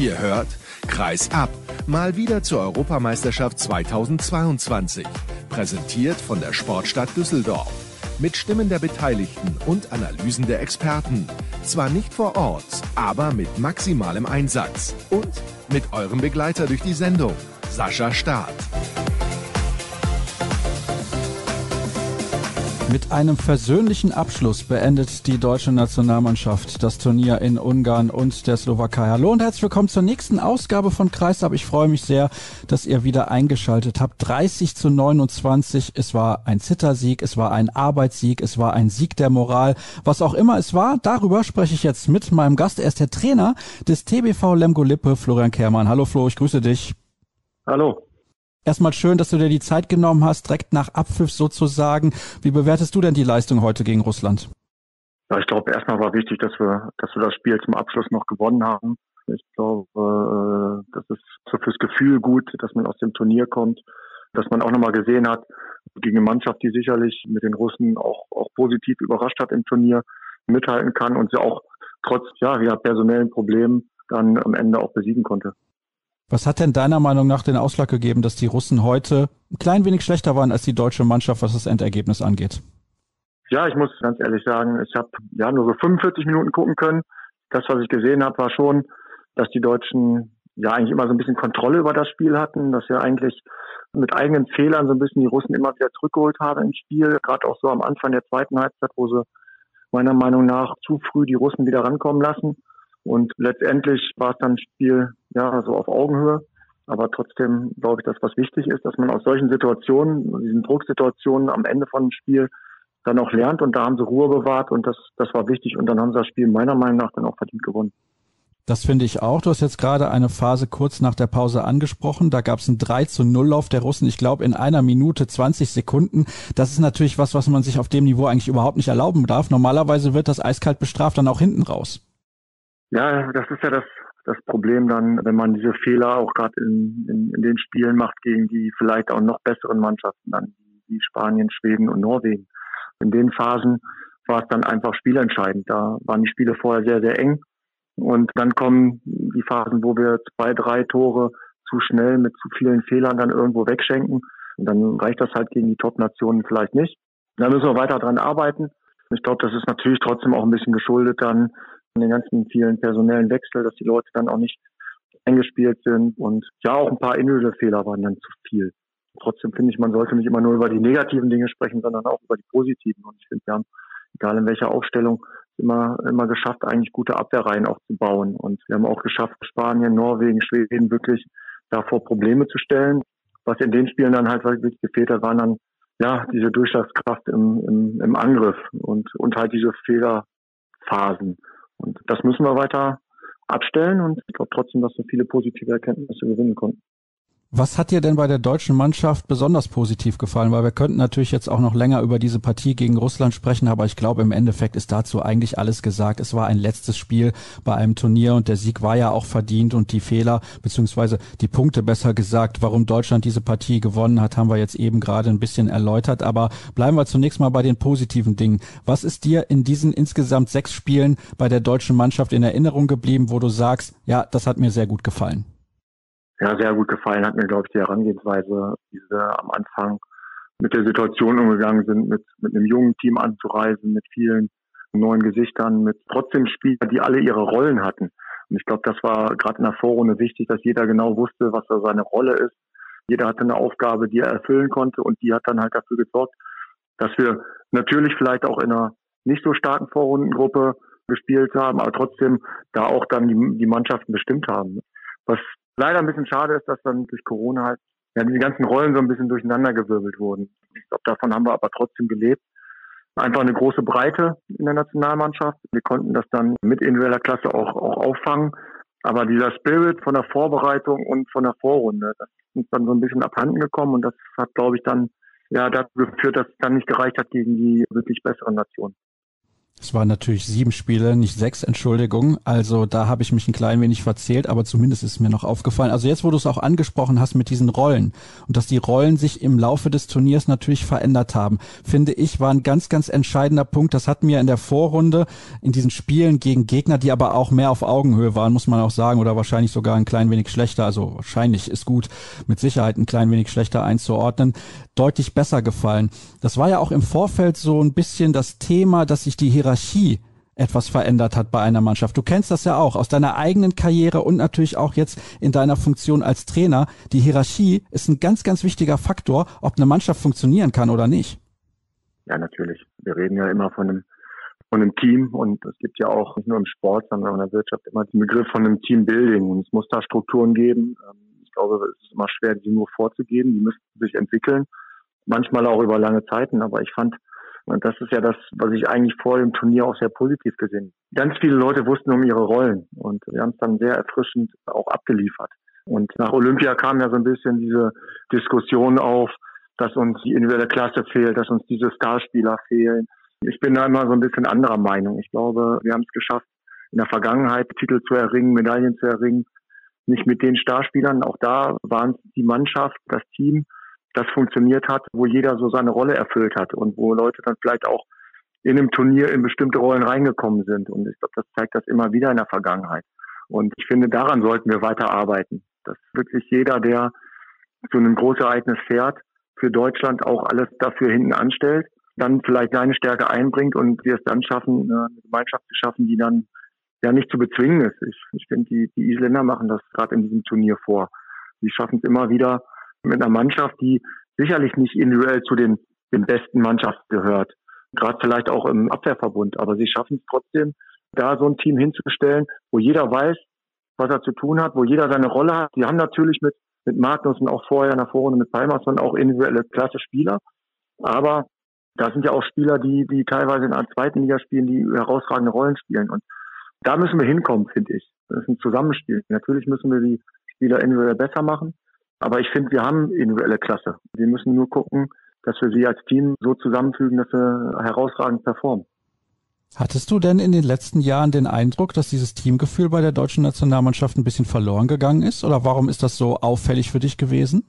Ihr hört Kreis ab, mal wieder zur Europameisterschaft 2022. Präsentiert von der Sportstadt Düsseldorf. Mit Stimmen der Beteiligten und Analysen der Experten. Zwar nicht vor Ort, aber mit maximalem Einsatz. Und mit eurem Begleiter durch die Sendung, Sascha Staat. Mit einem versöhnlichen Abschluss beendet die deutsche Nationalmannschaft das Turnier in Ungarn und der Slowakei. Hallo und herzlich willkommen zur nächsten Ausgabe von Kreisab. Ich freue mich sehr, dass ihr wieder eingeschaltet habt. 30:29. Es war ein Zittersieg, es war ein Arbeitssieg, es war ein Sieg der Moral. Was auch immer es war, darüber spreche ich jetzt mit meinem Gast. Er ist der Trainer des TBV Lemgo Lippe, Florian Kehrmann. Hallo Flo, ich grüße dich. Hallo. Erstmal schön, dass du dir die Zeit genommen hast, direkt nach Abpfiff sozusagen. Wie bewertest du denn die Leistung heute gegen Russland? Ja, ich glaube, erstmal war wichtig, dass wir das Spiel zum Abschluss noch gewonnen haben. Ich glaube, das ist so fürs Gefühl gut, dass man aus dem Turnier kommt, dass man auch nochmal gesehen hat, gegen eine Mannschaft, die sicherlich mit den Russen auch positiv überrascht hat im Turnier, mithalten kann und sie auch trotz personellen Problemen dann am Ende auch besiegen konnte. Was hat denn deiner Meinung nach den Ausschlag gegeben, dass die Russen heute ein klein wenig schlechter waren als die deutsche Mannschaft, was das Endergebnis angeht? Ja, ich muss ganz ehrlich sagen, ich habe nur so 45 Minuten gucken können. Das, was ich gesehen habe, war schon, dass die Deutschen eigentlich immer so ein bisschen Kontrolle über das Spiel hatten, dass wir eigentlich mit eigenen Fehlern so ein bisschen die Russen immer wieder zurückgeholt haben im Spiel, gerade auch so am Anfang der zweiten Halbzeit, wo sie meiner Meinung nach zu früh die Russen wieder rankommen lassen. Und letztendlich war es dann ein Spiel, so auf Augenhöhe. Aber trotzdem glaube ich, dass was wichtig ist, dass man aus solchen Situationen, diesen Drucksituationen am Ende von einem Spiel dann auch lernt. Und da haben sie Ruhe bewahrt und das war wichtig. Und dann haben sie das Spiel meiner Meinung nach dann auch verdient gewonnen. Das finde ich auch. Du hast jetzt gerade eine Phase kurz nach der Pause angesprochen. Da gab es einen 3:0-Lauf der Russen, ich glaube in 1 Minute 20 Sekunden. Das ist natürlich was man sich auf dem Niveau eigentlich überhaupt nicht erlauben darf. Normalerweise wird das eiskalt bestraft, dann auch hinten raus. Ja, das ist ja das Problem dann, wenn man diese Fehler auch gerade in den Spielen macht gegen die vielleicht auch noch besseren Mannschaften, dann wie Spanien, Schweden und Norwegen. In den Phasen war es dann einfach spielentscheidend. Da waren die Spiele vorher sehr, sehr eng. Und dann kommen die Phasen, wo wir 2, 3 Tore zu schnell mit zu vielen Fehlern dann irgendwo wegschenken. Und dann reicht das halt gegen die Top-Nationen vielleicht nicht. Da müssen wir weiter dran arbeiten. Ich glaube, das ist natürlich trotzdem auch ein bisschen geschuldet dann an den ganzen vielen personellen Wechsel, dass die Leute dann auch nicht eingespielt sind. Und auch ein paar individuelle Fehler waren dann zu viel. Trotzdem finde ich, man sollte nicht immer nur über die negativen Dinge sprechen, sondern auch über die positiven. Und ich finde, wir haben, egal in welcher Aufstellung, immer geschafft, eigentlich gute Abwehrreihen auch zu bauen. Und wir haben auch geschafft, Spanien, Norwegen, Schweden wirklich davor Probleme zu stellen. Was in den Spielen dann halt wirklich gefehlt hat, waren dann diese Durchschlagskraft im Angriff und halt diese Fehlerphasen. Und das müssen wir weiter abstellen und ich glaube trotzdem, dass wir viele positive Erkenntnisse gewinnen konnten. Was hat dir denn bei der deutschen Mannschaft besonders positiv gefallen? Weil wir könnten natürlich jetzt auch noch länger über diese Partie gegen Russland sprechen, aber ich glaube, im Endeffekt ist dazu eigentlich alles gesagt. Es war ein letztes Spiel bei einem Turnier und der Sieg war ja auch verdient und die Fehler, beziehungsweise die Punkte besser gesagt, warum Deutschland diese Partie gewonnen hat, haben wir jetzt eben gerade ein bisschen erläutert. Aber bleiben wir zunächst mal bei den positiven Dingen. Was ist dir in diesen insgesamt 6 Spielen bei der deutschen Mannschaft in Erinnerung geblieben, wo du sagst, ja, das hat mir sehr gut gefallen? Ja, sehr gut gefallen hat mir, glaube ich, die Herangehensweise, wie sie am Anfang mit der Situation umgegangen sind, mit einem jungen Team anzureisen, mit vielen neuen Gesichtern, mit trotzdem Spielern, die alle ihre Rollen hatten. Und ich glaube, das war gerade in der Vorrunde wichtig, dass jeder genau wusste, was da seine Rolle ist. Jeder hatte eine Aufgabe, die er erfüllen konnte und die hat dann halt dafür gesorgt, dass wir natürlich vielleicht auch in einer nicht so starken Vorrundengruppe gespielt haben, aber trotzdem da auch dann die Mannschaften bestimmt haben. Was leider ein bisschen schade ist, dass dann durch Corona halt die ganzen Rollen so ein bisschen durcheinandergewirbelt wurden. Ich glaube, davon haben wir aber trotzdem gelebt. Einfach eine große Breite in der Nationalmannschaft. Wir konnten das dann mit individueller Klasse auch auffangen. Aber dieser Spirit von der Vorbereitung und von der Vorrunde, das ist uns dann so ein bisschen abhanden gekommen. Und das hat, glaube ich, dann dazu geführt, dass es dann nicht gereicht hat gegen die wirklich besseren Nationen. Es waren natürlich 7 Spiele, nicht 6, Entschuldigung. Also da habe ich mich ein klein wenig verzählt, aber zumindest ist mir noch aufgefallen. Also jetzt, wo du es auch angesprochen hast mit diesen Rollen und dass die Rollen sich im Laufe des Turniers natürlich verändert haben, finde ich, war ein ganz, ganz entscheidender Punkt. Das hat mir in der Vorrunde in diesen Spielen gegen Gegner, die aber auch mehr auf Augenhöhe waren, muss man auch sagen, oder wahrscheinlich sogar ein klein wenig schlechter, also wahrscheinlich ist gut, mit Sicherheit ein klein wenig schlechter einzuordnen, deutlich besser gefallen. Das war ja auch im Vorfeld so ein bisschen das Thema, dass sich die Hierarchie etwas verändert hat bei einer Mannschaft. Du kennst das ja auch aus deiner eigenen Karriere und natürlich auch jetzt in deiner Funktion als Trainer. Die Hierarchie ist ein ganz, ganz wichtiger Faktor, ob eine Mannschaft funktionieren kann oder nicht. Ja, natürlich. Wir reden ja immer von einem Team und es gibt ja auch nicht nur im Sport, sondern auch in der Wirtschaft immer den Begriff von einem Teambuilding und es muss da Strukturen geben. Ich glaube, es ist immer schwer, die nur vorzugeben. Die müssen sich entwickeln, manchmal auch über lange Zeiten, aber ich fand, und das ist ja das, was ich eigentlich vor dem Turnier auch sehr positiv gesehen habe. Ganz viele Leute wussten um ihre Rollen und wir haben es dann sehr erfrischend auch abgeliefert. Und nach Olympia kam ja so ein bisschen diese Diskussion auf, dass uns die individuelle Klasse fehlt, dass uns diese Starspieler fehlen. Ich bin da immer so ein bisschen anderer Meinung. Ich glaube, wir haben es geschafft, in der Vergangenheit Titel zu erringen, Medaillen zu erringen. Nicht mit den Starspielern, auch da waren es die Mannschaft, das Team, das funktioniert hat, wo jeder so seine Rolle erfüllt hat und wo Leute dann vielleicht auch in einem Turnier in bestimmte Rollen reingekommen sind. Und ich glaube, das zeigt das immer wieder in der Vergangenheit. Und ich finde, daran sollten wir weiter arbeiten, dass wirklich jeder, der zu einem Großereignis fährt, für Deutschland auch alles dafür hinten anstellt, dann vielleicht seine Stärke einbringt und wir es dann schaffen, eine Gemeinschaft zu schaffen, die dann ja nicht zu bezwingen ist. Ich finde, die Isländer machen das gerade in diesem Turnier vor. Die schaffen es immer wieder mit einer Mannschaft, die sicherlich nicht individuell zu den besten Mannschaften gehört. Gerade vielleicht auch im Abwehrverbund. Aber sie schaffen es trotzdem, da so ein Team hinzustellen, wo jeder weiß, was er zu tun hat, wo jeder seine Rolle hat. Die haben natürlich mit Magnus und auch vorher in der Vorrunde mit Palmersson auch individuelle klasse Spieler. Aber da sind ja auch Spieler, die teilweise in der zweiten Liga spielen, die herausragende Rollen spielen. Und da müssen wir hinkommen, finde ich. Das ist ein Zusammenspiel. Natürlich müssen wir die Spieler individuell besser machen. Aber ich finde, wir haben individuelle Klasse. Wir müssen nur gucken, dass wir sie als Team so zusammenfügen, dass wir herausragend performen. Hattest du denn in den letzten Jahren den Eindruck, dass dieses Teamgefühl bei der deutschen Nationalmannschaft ein bisschen verloren gegangen ist? Oder warum ist das so auffällig für dich gewesen?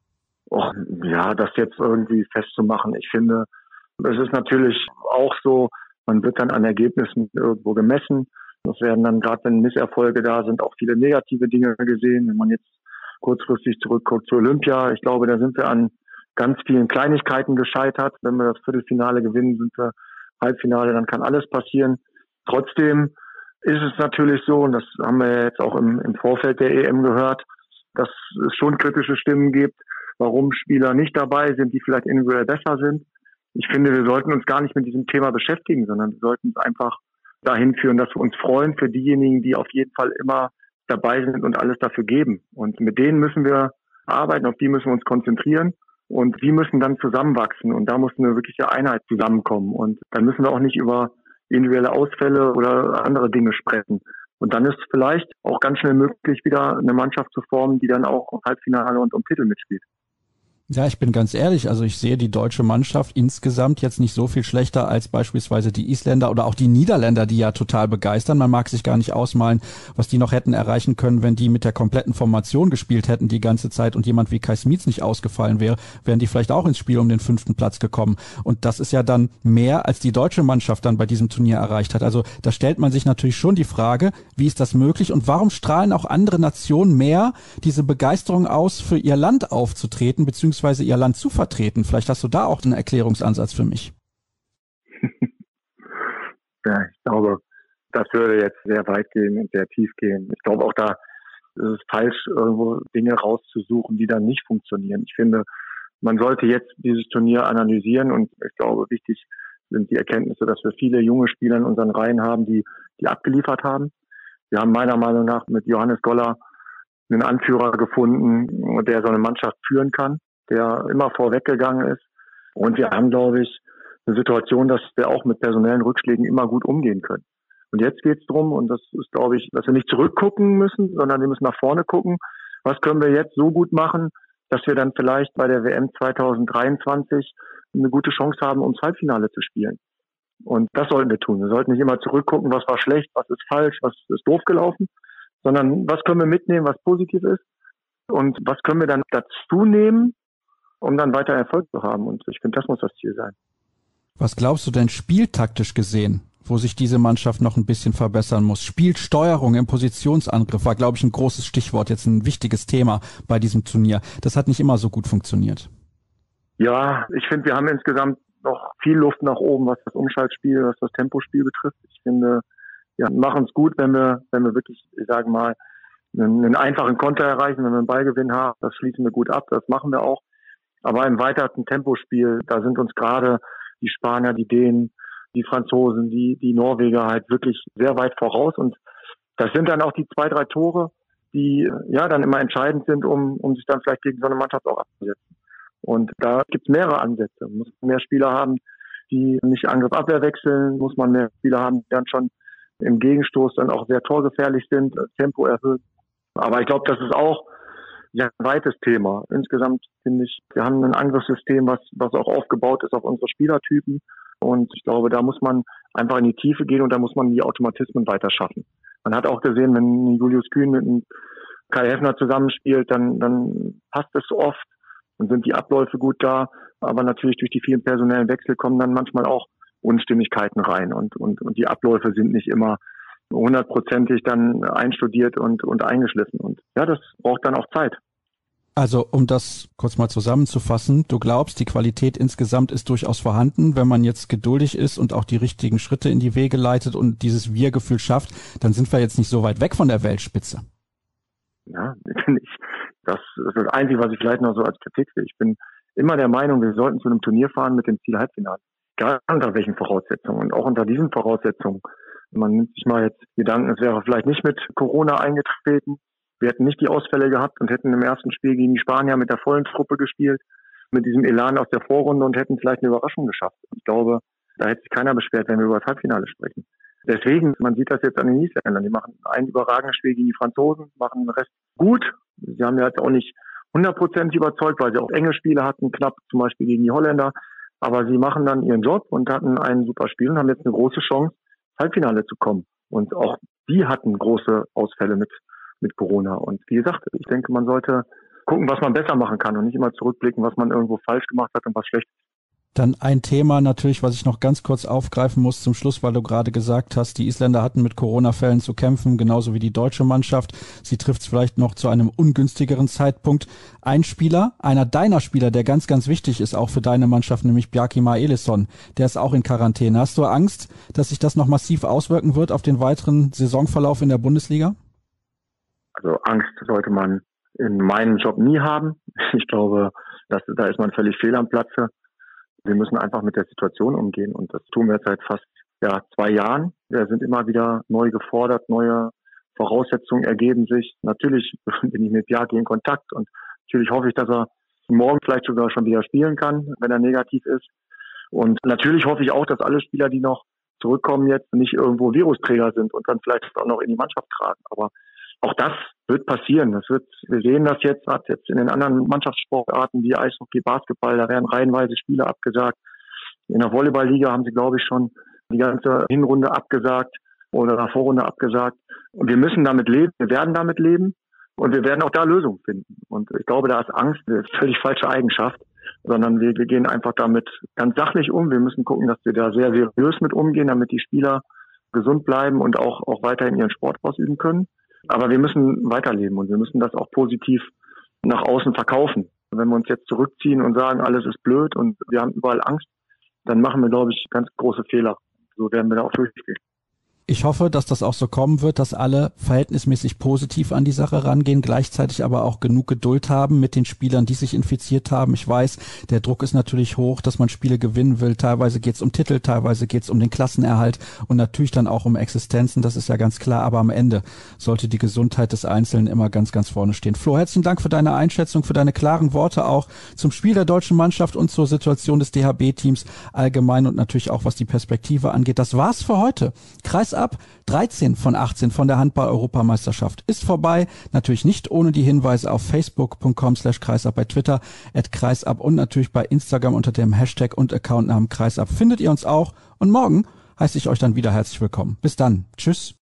Oh, ja, das jetzt irgendwie festzumachen. Ich finde, es ist natürlich auch so, man wird dann an Ergebnissen irgendwo gemessen. Das werden dann, gerade wenn Misserfolge da sind, auch viele negative Dinge gesehen. Wenn man jetzt kurzfristig zurückguckt zu Olympia, ich glaube, da sind wir an ganz vielen Kleinigkeiten gescheitert. Wenn wir das Viertelfinale gewinnen, sind wir Halbfinale, dann kann alles passieren. Trotzdem ist es natürlich so, und das haben wir jetzt auch im Vorfeld der EM gehört, dass es schon kritische Stimmen gibt, warum Spieler nicht dabei sind, die vielleicht individuell besser sind. Ich finde, wir sollten uns gar nicht mit diesem Thema beschäftigen, sondern wir sollten es einfach dahin führen, dass wir uns freuen für diejenigen, die auf jeden Fall immer dabei sind und alles dafür geben. Und mit denen müssen wir arbeiten, auf die müssen wir uns konzentrieren und die müssen dann zusammenwachsen und da muss eine wirkliche Einheit zusammenkommen. Und dann müssen wir auch nicht über individuelle Ausfälle oder andere Dinge sprechen. Und dann ist vielleicht auch ganz schnell möglich, wieder eine Mannschaft zu formen, die dann auch Halbfinale und um Titel mitspielt. Ja, ich bin ganz ehrlich, also ich sehe die deutsche Mannschaft insgesamt jetzt nicht so viel schlechter als beispielsweise die Isländer oder auch die Niederländer, die ja total begeistern. Man mag sich gar nicht ausmalen, was die noch hätten erreichen können, wenn die mit der kompletten Formation gespielt hätten die ganze Zeit und jemand wie Kai Smits nicht ausgefallen wäre, wären die vielleicht auch ins Spiel um den 5. Platz gekommen. Und das ist ja dann mehr, als die deutsche Mannschaft dann bei diesem Turnier erreicht hat. Also da stellt man sich natürlich schon die Frage, wie ist das möglich und warum strahlen auch andere Nationen mehr diese Begeisterung aus, für ihr Land aufzutreten, beziehungsweise ihr Land zu vertreten. Vielleicht hast du da auch einen Erklärungsansatz für mich. Ja, ich glaube, das würde jetzt sehr weit gehen und sehr tief gehen. Ich glaube auch da ist es falsch, irgendwo Dinge rauszusuchen, die dann nicht funktionieren. Ich finde, man sollte jetzt dieses Turnier analysieren und ich glaube, wichtig sind die Erkenntnisse, dass wir viele junge Spieler in unseren Reihen haben, die abgeliefert haben. Wir haben meiner Meinung nach mit Johannes Goller einen Anführer gefunden, der so eine Mannschaft führen kann, der immer vorweggegangen ist. Und wir haben, glaube ich, eine Situation, dass wir auch mit personellen Rückschlägen immer gut umgehen können. Und jetzt geht es darum, und das ist, glaube ich, dass wir nicht zurückgucken müssen, sondern wir müssen nach vorne gucken. Was können wir jetzt so gut machen, dass wir dann vielleicht bei der WM 2023 eine gute Chance haben, ums Halbfinale zu spielen. Und das sollten wir tun. Wir sollten nicht immer zurückgucken, was war schlecht, was ist falsch, was ist doof gelaufen, sondern was können wir mitnehmen, was positiv ist und was können wir dann dazu nehmen, um dann weiter Erfolg zu haben. Und ich finde, das muss das Ziel sein. Was glaubst du denn spieltaktisch gesehen, wo sich diese Mannschaft noch ein bisschen verbessern muss? Spielsteuerung im Positionsangriff war, glaube ich, ein großes Stichwort, jetzt ein wichtiges Thema bei diesem Turnier. Das hat nicht immer so gut funktioniert. Ja, ich finde, wir haben insgesamt noch viel Luft nach oben, was das Umschaltspiel, was das Tempospiel betrifft. Ich finde, wir machen es gut, wenn wir wirklich, ich sage mal, einen einfachen Konter erreichen, wenn wir einen Ballgewinn haben. Das schließen wir gut ab, das machen wir auch. Aber im weiteren Tempospiel, da sind uns gerade die Spanier, die Dänen, die Franzosen, die Norweger halt wirklich sehr weit voraus. Und das sind dann auch die 2, 3 Tore, die ja dann immer entscheidend sind, um sich dann vielleicht gegen so eine Mannschaft auch abzusetzen. Und da gibt es mehrere Ansätze. Muss man mehr Spieler haben, die nicht Angriff-Abwehr wechseln, muss man mehr Spieler haben, die dann schon im Gegenstoß dann auch sehr torgefährlich sind, Tempo erhöhen. Aber ich glaube, das ist auch ein weites Thema. Insgesamt finde ich, wir haben ein Angriffssystem, was auch aufgebaut ist auf unsere Spielertypen. Und ich glaube, da muss man einfach in die Tiefe gehen und da muss man die Automatismen weiter schaffen. Man hat auch gesehen, wenn Julius Kühn mit einem Kai Heffner zusammenspielt, dann passt es oft und sind die Abläufe gut da. Aber natürlich durch die vielen personellen Wechsel kommen dann manchmal auch Unstimmigkeiten rein und die Abläufe sind nicht immer 100%ig dann einstudiert und eingeschliffen. Und ja, das braucht dann auch Zeit. Also um das kurz mal zusammenzufassen, du glaubst, die Qualität insgesamt ist durchaus vorhanden. Wenn man jetzt geduldig ist und auch die richtigen Schritte in die Wege leitet und dieses Wir-Gefühl schafft, dann sind wir jetzt nicht so weit weg von der Weltspitze. Ja, das ist das Einzige, was ich vielleicht noch so als Kritik sehe. Ich bin immer der Meinung, wir sollten zu einem Turnier fahren mit dem Ziel Halbfinale. Egal unter welchen Voraussetzungen und auch unter diesen Voraussetzungen. Man nimmt sich mal jetzt Gedanken, es wäre vielleicht nicht mit Corona eingetreten. Wir hätten nicht die Ausfälle gehabt und hätten im ersten Spiel gegen die Spanier mit der vollen Truppe gespielt, mit diesem Elan aus der Vorrunde und hätten vielleicht eine Überraschung geschafft. Ich glaube, da hätte sich keiner beschwert, wenn wir über das Halbfinale sprechen. Deswegen, man sieht das jetzt an den Isländern. Die machen ein überragendes Spiel gegen die Franzosen, machen den Rest gut. Sie haben ja jetzt auch nicht 100% überzeugt, weil sie auch enge Spiele hatten, knapp zum Beispiel gegen die Holländer. Aber sie machen dann ihren Job und hatten ein super Spiel und haben jetzt eine große Chance, ins Halbfinale zu kommen. Und auch die hatten große Ausfälle mit Corona. Und wie gesagt, ich denke, man sollte gucken, was man besser machen kann und nicht immer zurückblicken, was man irgendwo falsch gemacht hat und was schlecht ist. Dann ein Thema natürlich, was ich noch ganz kurz aufgreifen muss zum Schluss, weil du gerade gesagt hast, die Isländer hatten mit Corona-Fällen zu kämpfen, genauso wie die deutsche Mannschaft. Sie trifft es vielleicht noch zu einem ungünstigeren Zeitpunkt. Ein Spieler, einer deiner Spieler, der ganz, ganz wichtig ist, auch für deine Mannschaft, nämlich Bjarki Elisson, der ist auch in Quarantäne. Hast du Angst, dass sich das noch massiv auswirken wird auf den weiteren Saisonverlauf in der Bundesliga? Also Angst sollte man in meinem Job nie haben. Ich glaube, da ist man völlig fehl am Platze. Wir müssen einfach mit der Situation umgehen und das tun wir seit fast 2 Jahren. Wir sind immer wieder neu gefordert, neue Voraussetzungen ergeben sich. Natürlich bin ich mit Bjarki in Kontakt und natürlich hoffe ich, dass er morgen vielleicht sogar schon wieder spielen kann, wenn er negativ ist. Und natürlich hoffe ich auch, dass alle Spieler, die noch zurückkommen jetzt, nicht irgendwo Virusträger sind und dann vielleicht auch noch in die Mannschaft tragen. Aber auch das wird passieren. Wir sehen das jetzt in den anderen Mannschaftssportarten wie Eishockey, Basketball, da werden reihenweise Spiele abgesagt. In der Volleyballliga haben sie, glaube ich, schon die ganze Hinrunde abgesagt oder die Vorrunde abgesagt. Und wir müssen damit leben, wir werden damit leben und wir werden auch da Lösungen finden. Und ich glaube, da ist Angst eine völlig falsche Eigenschaft, sondern wir gehen einfach damit ganz sachlich um. Wir müssen gucken, dass wir da sehr seriös mit umgehen, damit die Spieler gesund bleiben und auch weiterhin ihren Sport ausüben können. Aber wir müssen weiterleben und wir müssen das auch positiv nach außen verkaufen. Wenn wir uns jetzt zurückziehen und sagen, alles ist blöd und wir haben überall Angst, dann machen wir, glaube ich, ganz große Fehler. So werden wir da auch durchgehen. Ich hoffe, dass das auch so kommen wird, dass alle verhältnismäßig positiv an die Sache rangehen, gleichzeitig aber auch genug Geduld haben mit den Spielern, die sich infiziert haben. Ich weiß, der Druck ist natürlich hoch, dass man Spiele gewinnen will. Teilweise geht es um Titel, teilweise geht es um den Klassenerhalt und natürlich dann auch um Existenzen, das ist ja ganz klar. Aber am Ende sollte die Gesundheit des Einzelnen immer ganz, ganz vorne stehen. Flo, herzlichen Dank für deine Einschätzung, für deine klaren Worte auch zum Spiel der deutschen Mannschaft und zur Situation des DHB-Teams allgemein und natürlich auch, was die Perspektive angeht. Das war's für heute. Kreisab Kreisab, 13 von 18 von der Handball-Europameisterschaft ist vorbei. Natürlich nicht ohne die Hinweise auf facebook.com/kreisab, bei Twitter @kreisab und natürlich bei Instagram unter dem Hashtag und Accountnamen Kreisab findet ihr uns auch. Und morgen heiße ich euch dann wieder herzlich willkommen. Bis dann. Tschüss.